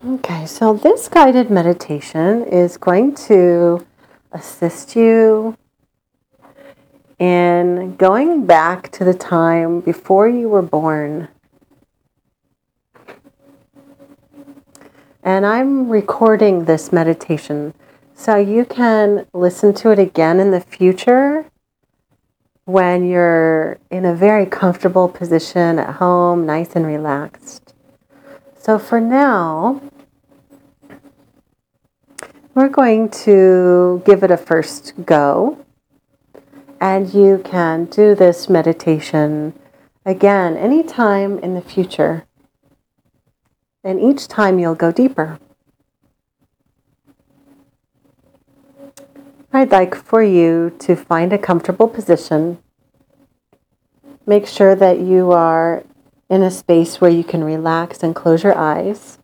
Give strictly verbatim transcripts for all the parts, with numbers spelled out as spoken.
Okay, so this guided meditation is going to assist you in going back to the time before you were born. And I'm recording this meditation so you can listen to it again in the future when you're in a very comfortable position at home, nice and relaxed. So for now, we're going to give it a first go, and you can do this meditation again anytime in the future, and each time you'll go deeper. I'd like for you to find a comfortable position. Make sure that you are in a space where you can relax and close your eyes.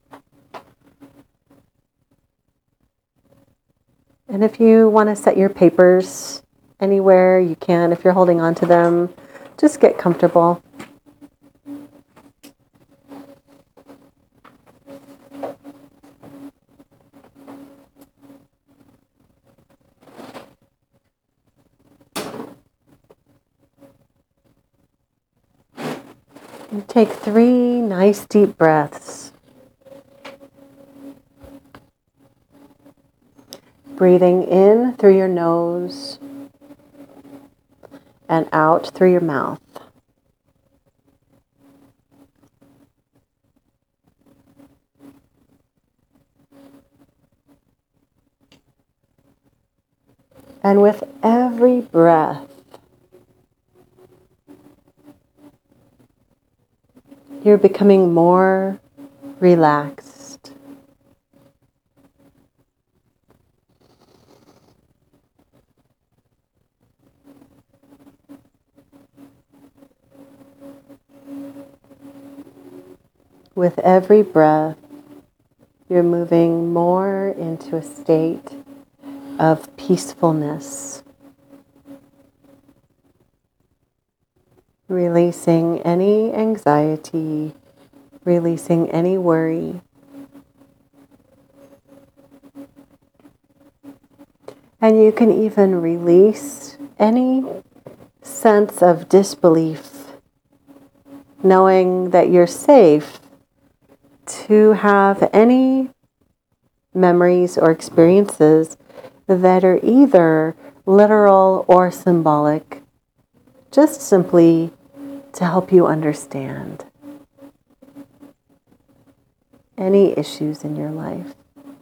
And if you want to set your papers anywhere, you can. If you're holding on to them, just get comfortable. And take three nice deep breaths. Breathing in through your nose and out through your mouth. And with every breath, you're becoming more relaxed. With every breath, you're moving more into a state of peacefulness, releasing any anxiety, releasing any worry. And you can even release any sense of disbelief, knowing that you're safe to have any memories or experiences that are either literal or symbolic, just simply to help you understand any issues in your life.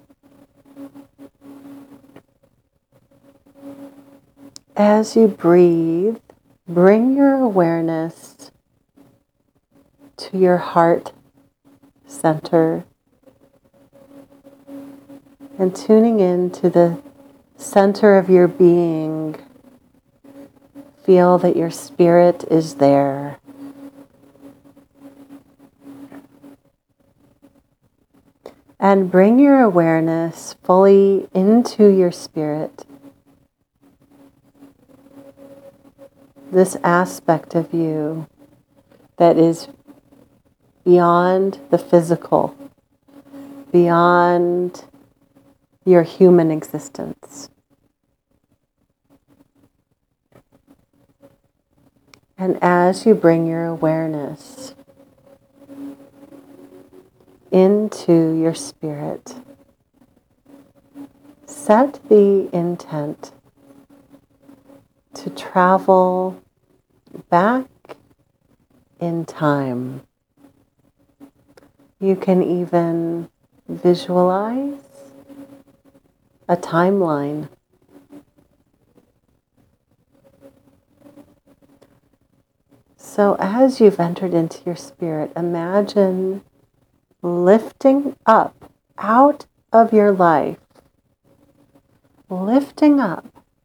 As you breathe, bring your awareness to your heart center and tuning in to the center of your being. Feel that your spirit is there. And bring your awareness fully into your spirit. This aspect of you that is beyond the physical, beyond your human existence. And as you bring your awareness into your spirit, set the intent to travel back in time. You can even visualize a timeline. So as you've entered into your spirit, imagine lifting up out of your life, lifting up.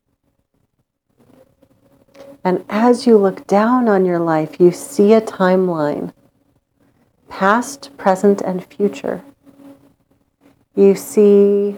And as you look down on your life, you see a timeline. Past, present, and future. You see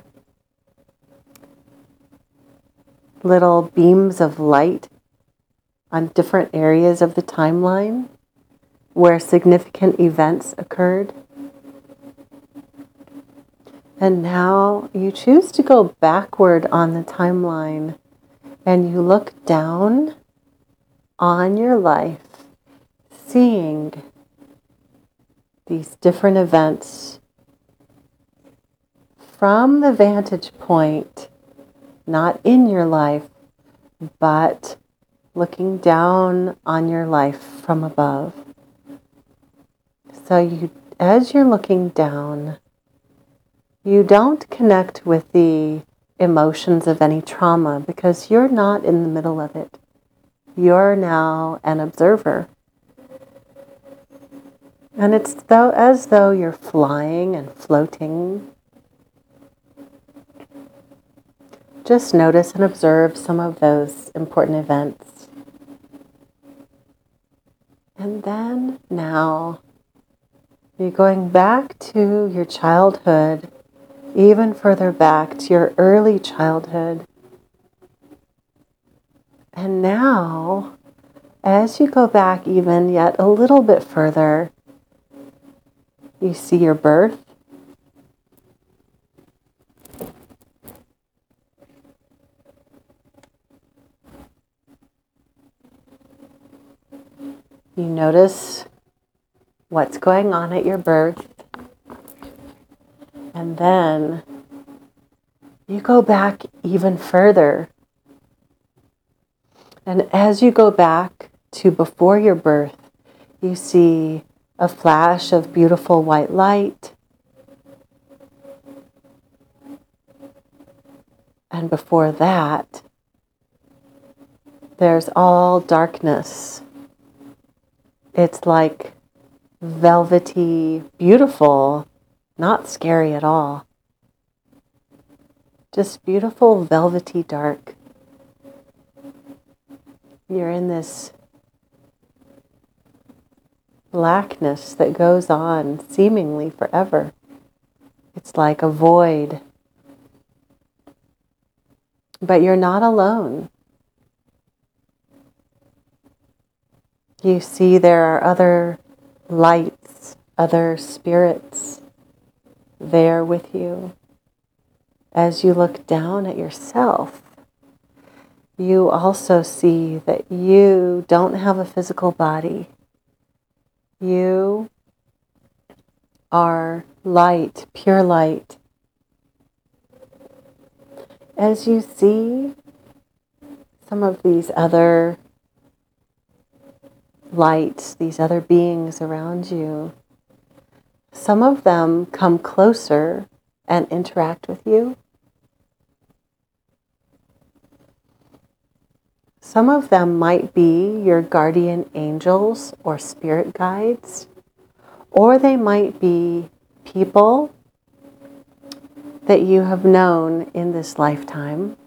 little beams of light on different areas of the timeline where significant events occurred. And now you choose to go backward on the timeline and you look down on your life, seeing these different events from the vantage point, not in your life, but looking down on your life from above. So you, as you're looking down, you don't connect with the emotions of any trauma because you're not in the middle of it. You're now an observer. And it's though, as though you're flying and floating. Just notice and observe some of those important events. And then now, you're going back to your childhood, even further back to your early childhood. And now, as you go back even yet a little bit further, you see your birth. You notice what's going on at your birth. And then you go back even further. And as you go back to before your birth, you see a flash of beautiful white light. And before that, there's all darkness. It's like velvety, beautiful, not scary at all. Just beautiful, velvety dark. You're in this blackness that goes on seemingly forever. It's like a void. But you're not alone. You see there are other lights, other spirits there with you. As you look down at yourself, you also see that you don't have a physical body. You are light, pure light. As you see some of these other lights, these other beings around you, some of them come closer and interact with you. Some of them might be your guardian angels or spirit guides, or they might be people that you have known in this lifetime.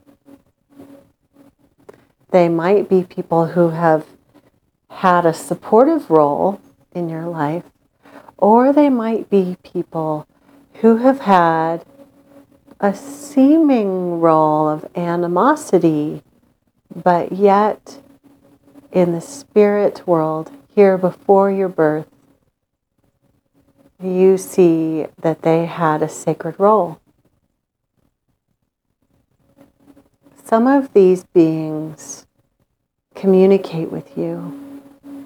They might be people who have had a supportive role in your life, or they might be people who have had a seeming role of animosity, but yet in the spirit world, here before your birth, you see that they had a sacred role. Some of these beings communicate with you.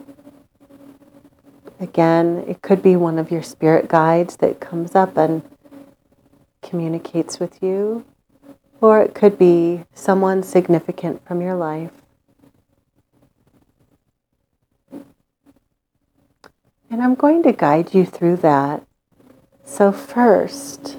Again, it could be one of your spirit guides that comes up and communicates with you, or it could be someone significant from your life. And I'm going to guide you through that. So first,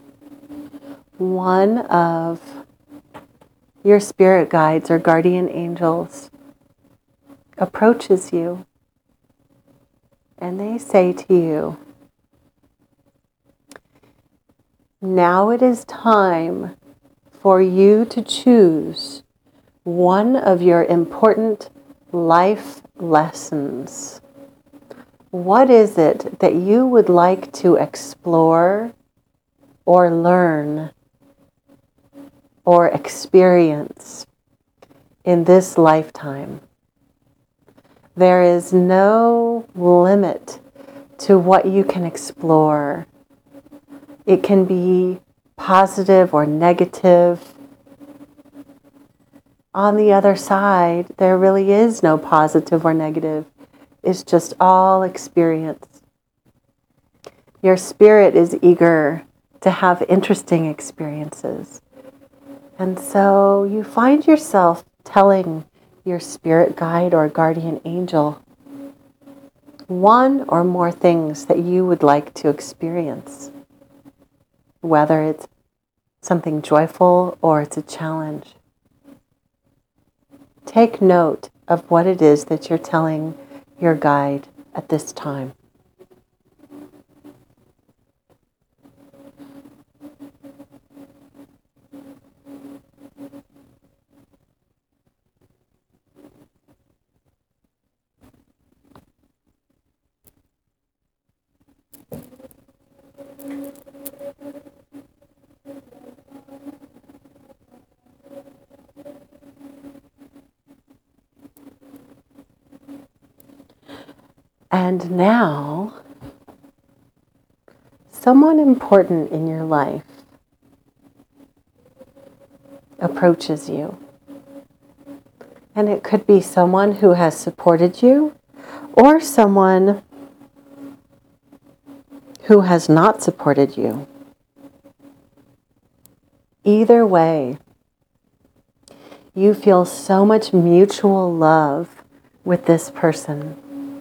one of your spirit guides or guardian angels approaches you, and they say to you, now it is time for you to choose one of your important life lessons. What is it that you would like to explore or learn or experience in this lifetime? There is no limit to what you can explore. It can be positive or negative. On the other side, there really is no positive or negative. It's just all experience. Your spirit is eager to have interesting experiences. And so you find yourself telling your spirit guide or guardian angel one or more things that you would like to experience, whether it's something joyful or it's a challenge. Take note of what it is that you're telling your guide at this time. And now, someone important in your life approaches you. And it could be someone who has supported you or someone who has not supported you. Either way, you feel so much mutual love with this person.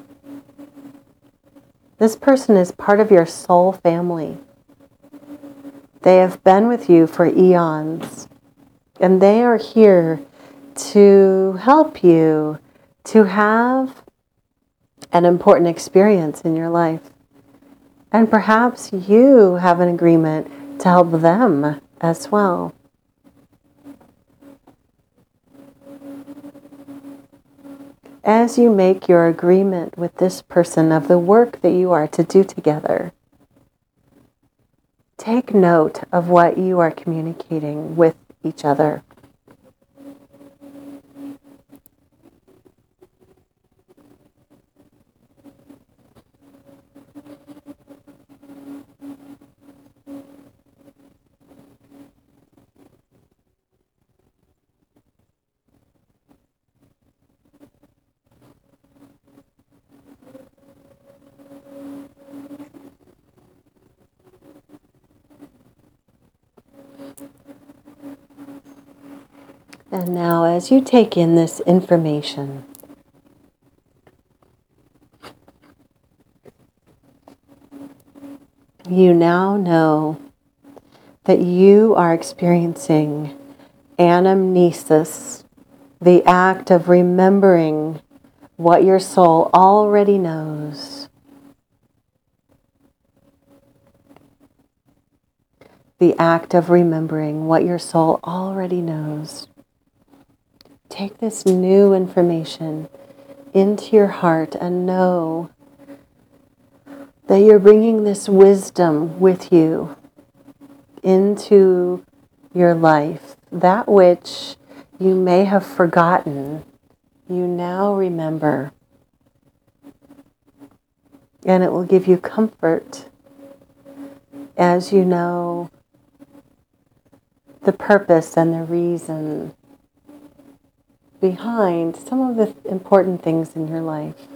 This person is part of your soul family. They have been with you for eons, and they are here to help you to have an important experience in your life. And perhaps you have an agreement to help them as well. As you make your agreement with this person of the work that you are to do together, take note of what you are communicating with each other. And now, as you take in this information, you now know that you are experiencing anamnesis, the act of remembering what your soul already knows. The act of remembering what your soul already knows. Take this new information into your heart and know that you're bringing this wisdom with you into your life. That which you may have forgotten, you now remember. And it will give you comfort as you know the purpose and the reason behind some of the important things in your life.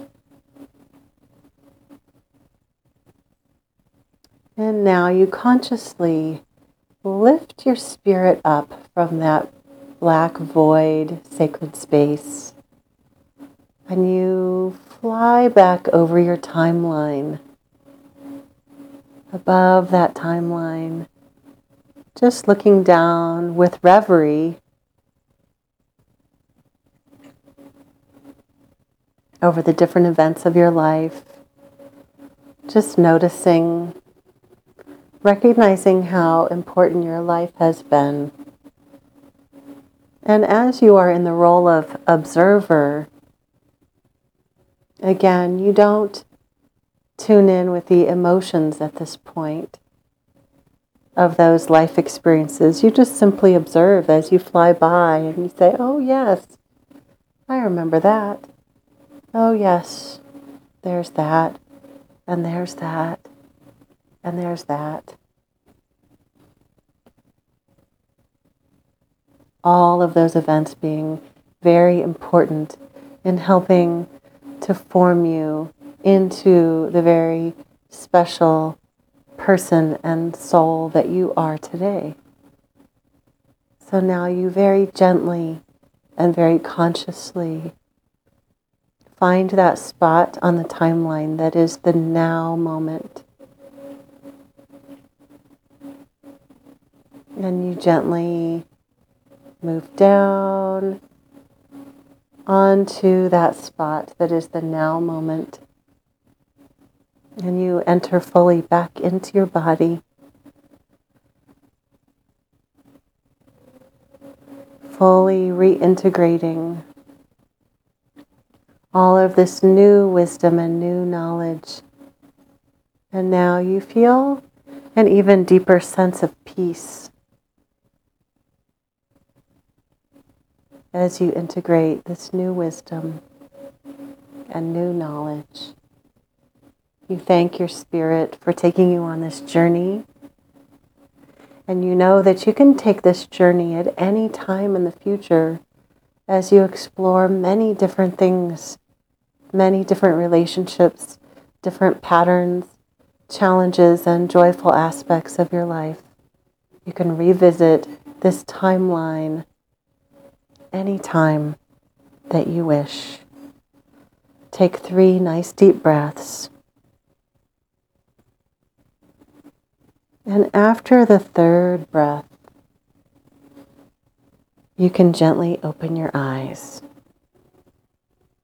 And now you consciously lift your spirit up from that black void, sacred space, and you fly back over your timeline. Above that timeline, just looking down with reverie over the different events of your life, just noticing, recognizing how important your life has been. And as you are in the role of observer, again, you don't tune in with the emotions at this point of those life experiences. You just simply observe as you fly by and you say, oh yes, I remember that. Oh yes, there's that, and there's that, and there's that. all of those events being very important in helping to form you into the very special person and soul that you are today. So now you very gently and very consciously find that spot on the timeline that is the now moment. And you gently move down onto that spot that is the now moment. And you enter fully back into your body, fully reintegrating all of this new wisdom and new knowledge. And now you feel an even deeper sense of peace as you integrate this new wisdom and new knowledge. You thank your spirit for taking you on this journey. And you know that you can take this journey at any time in the future as you explore many different things, many different relationships, different patterns, challenges, and joyful aspects of your life. You can revisit this timeline anytime that you wish. Take three nice deep breaths. And after the third breath, you can gently open your eyes.